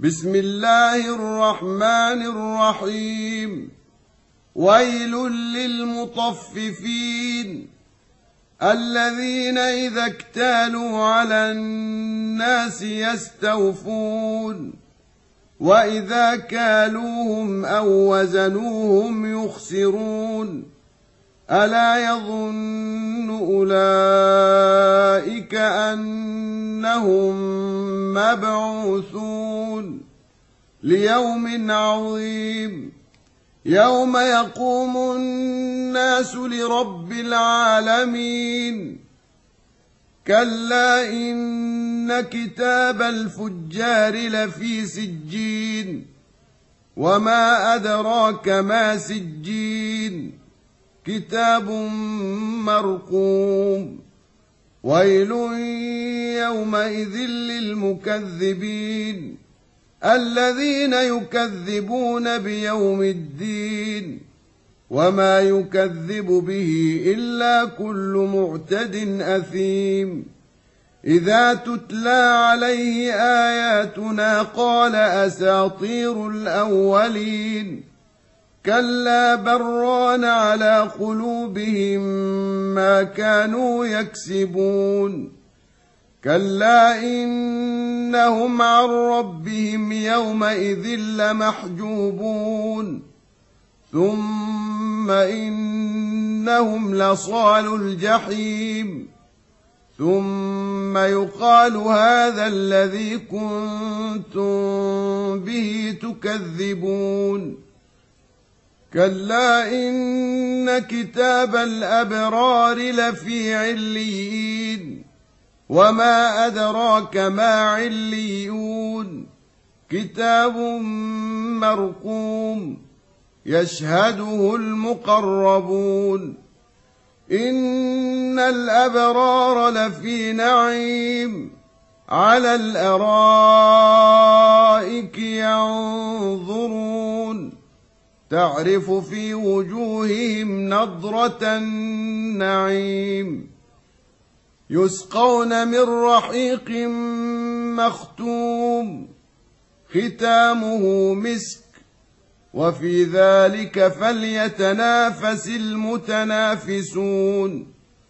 بسم الله الرحمن الرحيم. ويل للمطففين الذين إذا اكتالوا على الناس يستوفون وإذا كالوهم أو وزنوهم يخسرون ألا يظن أولئك أنهم مبعوثون ليوم عظيم يوم يقوم الناس لرب العالمين. كلا إن كتاب الفجار لفي سجين وما أدراك ما سجين كتاب مرقوم. ويل يومئذ للمكذبين الذين يكذبون بيوم الدين وما يكذب به إلا كل معتد أثيم. إذا تتلى عليه آياتنا قال أساطير الأولين كلا بران على قلوبهم ما كانوا يكسبون. كلا إنهم عن ربهم يومئذ لمحجوبون ثم إنهم لصال الجحيم ثم يقال هذا الذي كنتم به تكذبون. كلا إن كتاب الأبرار لفي عليين وما أدراك ما عليون كتاب مرقوم يشهده المقربون. إن الأبرار لفي نعيم على الأرائك ينظرون تعرف في وجوههم نضرة النعيم يسقون من رحيق مختوم ختامه مسك وفي ذلك فليتنافس المتنافسون.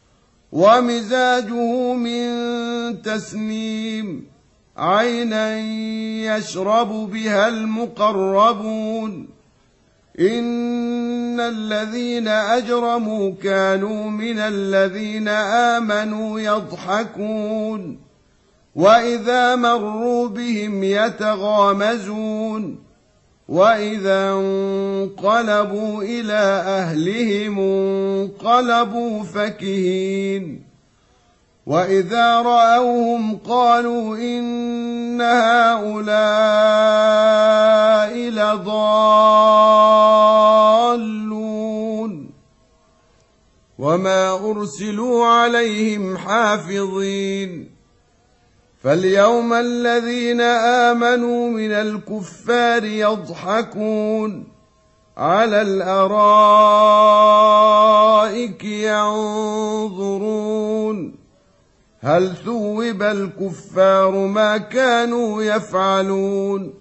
ومزاجه من تسنيم عينا يشرب بها المقربون. إن الذين أجرموا كانوا من الذين آمنوا يضحكون وإذا مروا بهم يتغامزون وإذا انقلبوا إلى أهلهم انقلبوا فكهين. وإذا رأوهم قالوا إن هؤلاء لضالون وما أرسلوا عليهم حافظين. فاليوم الذين آمنوا من الكفار يضحكون على الأرائك ينظرون هل ثوب الكفار ما كانوا يفعلون